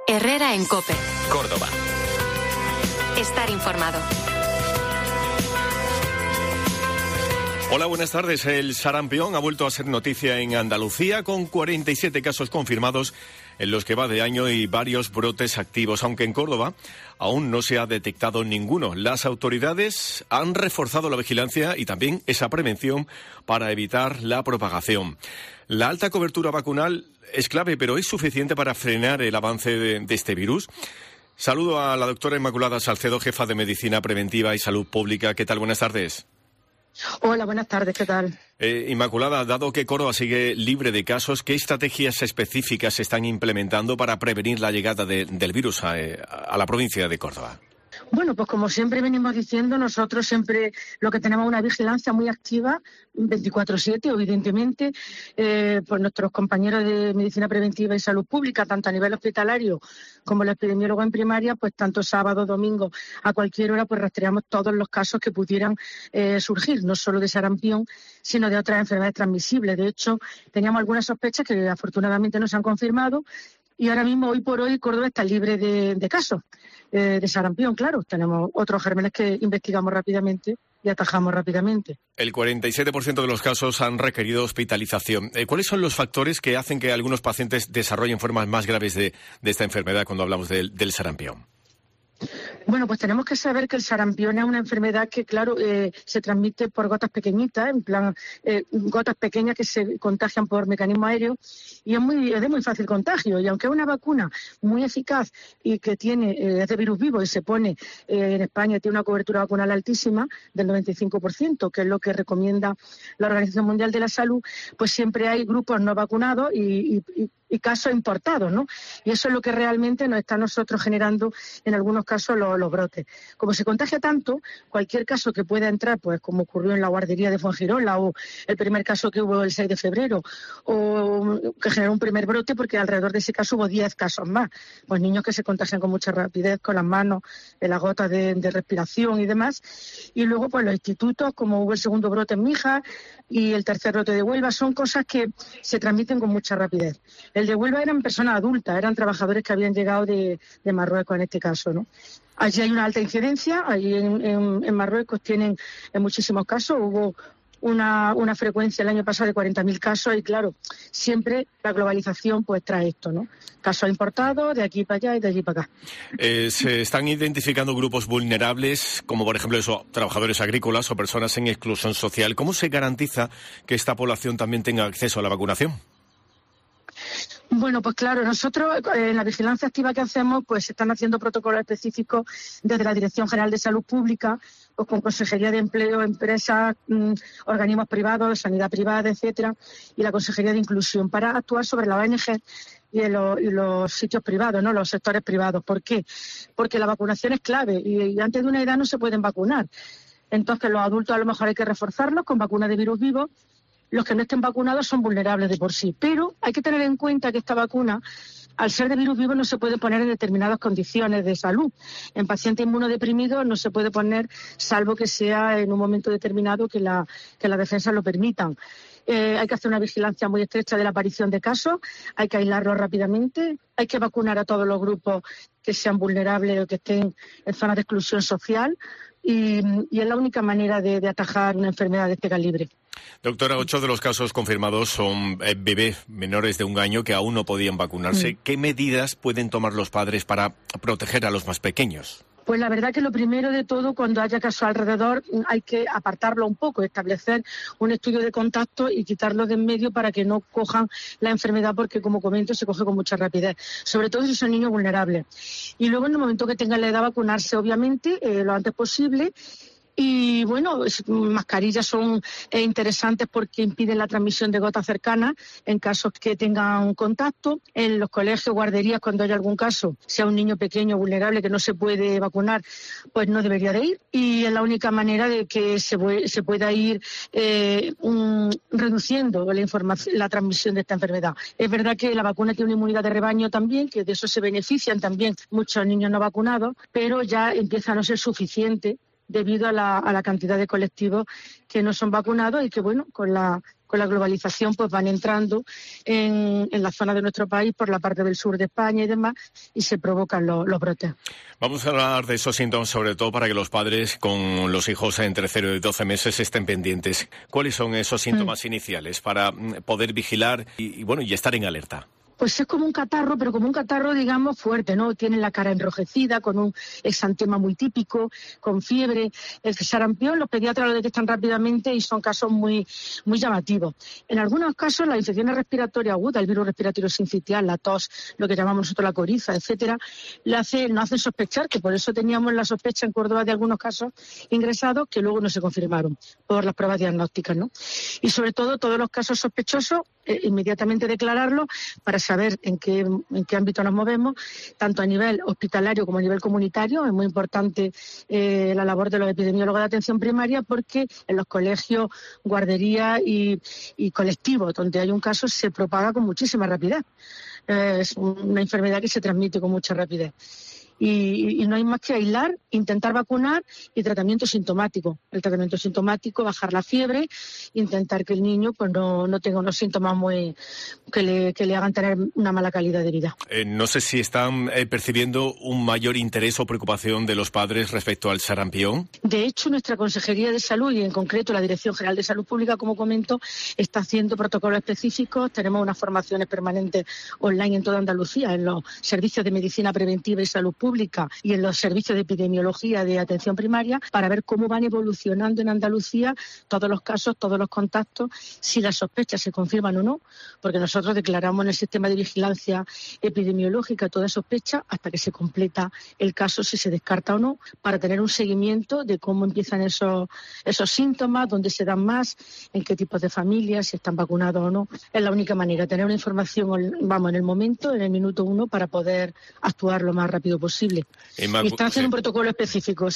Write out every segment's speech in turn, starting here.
Herrera en COPE. Córdoba. Estar informado. Hola, buenas tardes. El sarampión ha vuelto a ser noticia en Andalucía con 47 casos confirmados en los que va de año y varios brotes activos, aunque en Córdoba aún no se ha detectado ninguno. Las autoridades han reforzado la vigilancia y también esa prevención para evitar la propagación. La alta cobertura vacunal es clave, pero ¿es suficiente para frenar el avance de este virus? Saludo a la doctora Inmaculada Salcedo, jefa de Medicina Preventiva y Salud Pública. ¿Qué tal? Buenas tardes. Hola, buenas tardes, ¿qué tal? Inmaculada, dado que Córdoba sigue libre de casos, ¿qué estrategias específicas se están implementando para prevenir la llegada del virus a la provincia de Córdoba? Bueno, pues como siempre venimos diciendo, nosotros siempre lo que tenemos es una vigilancia muy activa, 24/7, evidentemente, pues nuestros compañeros de Medicina Preventiva y Salud Pública, tanto a nivel hospitalario como los epidemiólogos en primaria, pues tanto sábado, domingo, a cualquier hora, pues rastreamos todos los casos que pudieran surgir, no solo de sarampión, sino de otras enfermedades transmisibles. De hecho, teníamos algunas sospechas que afortunadamente no se han confirmado. Y ahora mismo, hoy por hoy, Córdoba está libre de casos de sarampión, claro. Tenemos otros gérmenes que investigamos rápidamente y atajamos rápidamente. El 47% de los casos han requerido hospitalización. ¿Cuáles son los factores que hacen que algunos pacientes desarrollen formas más graves de esta enfermedad cuando hablamos del sarampión? Bueno, pues tenemos que saber que el sarampión es una enfermedad que, claro, se transmite por gotas pequeñitas, en plan, gotas pequeñas que se contagian por mecanismo aéreo y es de muy fácil contagio. Y aunque es una vacuna muy eficaz y que es de virus vivo y se pone, en España tiene una cobertura vacunal altísima del 95%, que es lo que recomienda la Organización Mundial de la Salud, pues siempre hay grupos no vacunados y casos importados, ¿no? Y eso es lo que realmente nos está nosotros generando en algunos casos los brotes. Como se contagia tanto, cualquier caso que pueda entrar, pues como ocurrió en la guardería de Fuengirola o el primer caso que hubo el 6 de febrero, o que generó un primer brote porque alrededor de ese caso hubo 10 casos más. Pues niños que se contagian con mucha rapidez, con las manos, en las gotas de respiración y demás. Y luego, pues los institutos, como hubo el segundo brote en Mijas y el tercer brote de Huelva, son cosas que se transmiten con mucha rapidez. El de Huelva eran personas adultas, eran trabajadores que habían llegado de Marruecos en este caso, ¿no? Allí hay una alta incidencia, allí en Marruecos tienen en muchísimos casos, hubo una frecuencia el año pasado de 40.000 casos y claro, siempre la globalización pues trae esto, ¿no? Casos importados de aquí para allá y de allí para acá. Se están identificando grupos vulnerables, como por ejemplo trabajadores agrícolas o personas en exclusión social. ¿Cómo se garantiza que esta población también tenga acceso a la vacunación? Bueno, pues claro, nosotros en la vigilancia activa que hacemos, pues se están haciendo protocolos específicos desde la Dirección General de Salud Pública, pues con Consejería de Empleo, empresas, organismos privados, sanidad privada, etcétera, y la Consejería de Inclusión para actuar sobre la ONG y los sitios privados, ¿no? Los sectores privados. ¿Por qué? Porque la vacunación es clave y antes de una edad no se pueden vacunar. Entonces los adultos a lo mejor hay que reforzarlos con vacunas de virus vivo. Los que no estén vacunados son vulnerables de por sí, pero hay que tener en cuenta que esta vacuna, al ser de virus vivo, no se puede poner en determinadas condiciones de salud. En pacientes inmunodeprimidos no se puede poner, salvo que sea en un momento determinado que la defensa lo permitan. Hay que hacer una vigilancia muy estrecha de la aparición de casos, hay que aislarlos rápidamente, hay que vacunar a todos los grupos que sean vulnerables o que estén en zonas de exclusión social y es la única manera de atajar una enfermedad de este calibre. Doctora, 8 de los casos confirmados son bebés menores de 1 año que aún no podían vacunarse. ¿Qué medidas pueden tomar los padres para proteger a los más pequeños? Pues la verdad que lo primero de todo, cuando haya casos alrededor, hay que apartarlo un poco, establecer un estudio de contacto y quitarlo de en medio para que no cojan la enfermedad, porque como comento, se coge con mucha rapidez, sobre todo si son niños vulnerables. Y luego en el momento que tengan la edad, vacunarse obviamente lo antes posible. Y bueno, mascarillas son interesantes porque impiden la transmisión de gotas cercanas en casos que tengan contacto. En los colegios, guarderías, cuando haya algún caso, sea un niño pequeño, vulnerable, que no se puede vacunar, pues no debería de ir. Y es la única manera de que se pueda ir reduciendo la transmisión de esta enfermedad. Es verdad que la vacuna tiene una inmunidad de rebaño también, que de eso se benefician también muchos niños no vacunados, pero ya empieza a no ser suficiente debido a la cantidad de colectivos que no son vacunados y que, bueno, con la con la globalización pues van entrando en la zona de nuestro país, por la parte del sur de España y demás, y se provocan los brotes. Vamos a hablar de esos síntomas, sobre todo para que los padres con los hijos entre 0 y 12 meses estén pendientes. ¿Cuáles son esos síntomas iniciales para poder vigilar y estar en alerta? Pues es como un catarro, pero como un catarro, digamos, fuerte, ¿no? Tienen la cara enrojecida, con un exantema muy típico, con fiebre. El sarampión, los pediatras lo detectan rápidamente y son casos muy, muy llamativos. En algunos casos, las infecciones respiratorias agudas, el virus respiratorio sincitial, la tos, lo que llamamos nosotros la coriza, etcétera, nos hacen sospechar, que por eso teníamos la sospecha en Córdoba de algunos casos ingresados que luego no se confirmaron por las pruebas diagnósticas, ¿no? Y sobre todo, todos los casos sospechosos, inmediatamente declararlo para saber en qué ámbito nos movemos, tanto a nivel hospitalario como a nivel comunitario. Es muy importante la labor de los epidemiólogos de atención primaria, porque en los colegios, guarderías y colectivos donde hay un caso se propaga con muchísima rapidez. Es una enfermedad que se transmite con mucha rapidez. Y no hay más que aislar, intentar vacunar y tratamiento sintomático. El tratamiento sintomático, bajar la fiebre, intentar que el niño pues no tenga unos síntomas que le hagan tener una mala calidad de vida. No sé si están percibiendo un mayor interés o preocupación de los padres respecto al sarampión. De hecho, nuestra Consejería de Salud y en concreto la Dirección General de Salud Pública, como comento, está haciendo protocolos específicos. Tenemos unas formaciones permanentes online en toda Andalucía, en los servicios de medicina preventiva y salud pública y en los servicios de epidemiología de atención primaria, para ver cómo van evolucionando en Andalucía todos los casos, todos los contactos, si las sospechas se confirman o no, porque nosotros declaramos en el sistema de vigilancia epidemiológica toda sospecha hasta que se completa el caso, si se descarta o no, para tener un seguimiento de cómo empiezan esos síntomas, dónde se dan más, en qué tipos de familias, si están vacunados o no. Es la única manera, tener una información, en el momento, en el minuto 1, para poder actuar lo más rápido posible. Y están haciendo un protocolo específico,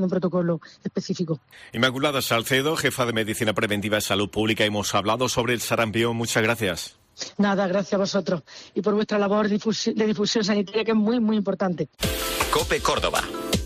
Inmaculada Salcedo, jefa de Medicina Preventiva y Salud Pública, hemos hablado sobre el sarampión. Muchas gracias. Nada, gracias a vosotros y por vuestra labor de difusión sanitaria, que es muy, muy importante. COPE Córdoba.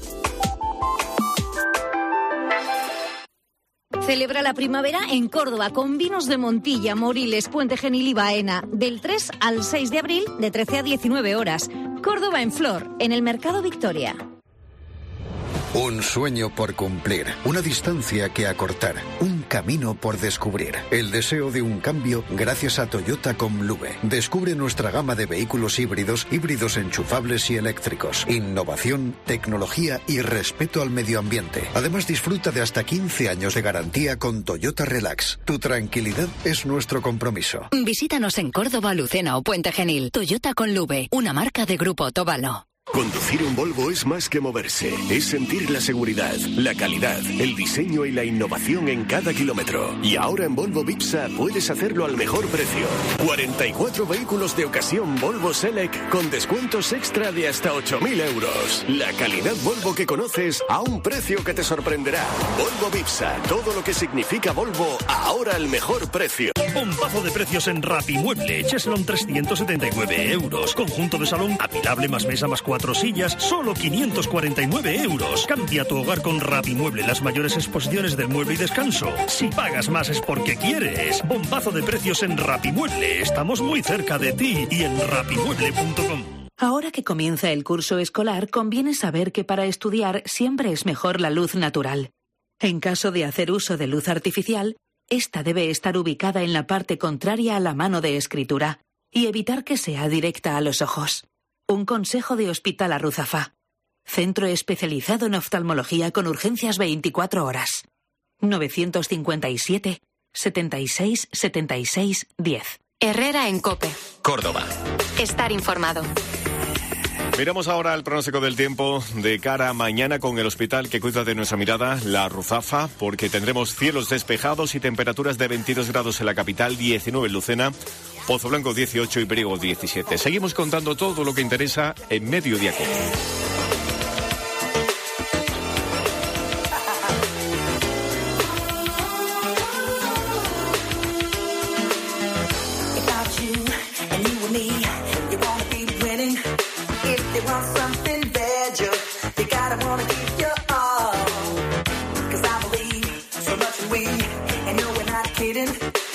Celebra la primavera en Córdoba con vinos de Montilla, Moriles, Puente Genil y Baena. Del 3 al 6 de abril, de 13 a 19 horas. Córdoba en flor, en el Mercado Victoria. Un sueño por cumplir, una distancia que acortar, un camino por descubrir. El deseo de un cambio gracias a Toyota Comlube. Descubre nuestra gama de vehículos híbridos enchufables y eléctricos. Innovación, tecnología y respeto al medio ambiente. Además, disfruta de hasta 15 años de garantía con Toyota Relax. Tu tranquilidad es nuestro compromiso. Visítanos en Córdoba, Lucena o Puente Genil. Toyota Comlube, una marca de Grupo Otavalo. Conducir un Volvo es más que moverse, es sentir la seguridad, la calidad, el diseño y la innovación en cada kilómetro. Y ahora en Volvo Vipsa puedes hacerlo al mejor precio. 44 vehículos de ocasión Volvo Select con descuentos extra de hasta 8.000 euros. La calidad Volvo que conoces a un precio que te sorprenderá. Volvo Vipsa, todo lo que significa Volvo, ahora al mejor precio. Bombazo de precios en Rapimueble. Cheslon 379 euros. Conjunto de salón apilable más mesa más 4 sillas, solo 549 euros. Cambia tu hogar con Rapimueble, las mayores exposiciones del mueble y descanso. Si pagas más es porque quieres. Bombazo de precios en Rapimueble. Estamos muy cerca de ti y en rapimueble.com. Ahora que comienza el curso escolar, conviene saber que para estudiar siempre es mejor la luz natural. En caso de hacer uso de luz artificial, esta debe estar ubicada en la parte contraria a la mano de escritura y evitar que sea directa a los ojos. Un consejo de Hospital Arruzafa. Centro especializado en oftalmología con urgencias 24 horas. 957 76 76 10. Herrera en COPE. Córdoba. Estar informado. Miramos ahora el pronóstico del tiempo de cara a mañana con el hospital que cuida de nuestra mirada, la Arruzafa, porque tendremos cielos despejados y temperaturas de 22 grados en la capital, 19 en Lucena, Pozoblanco 18 y Priego 17. Seguimos contando todo lo que interesa en Mediodía COPE.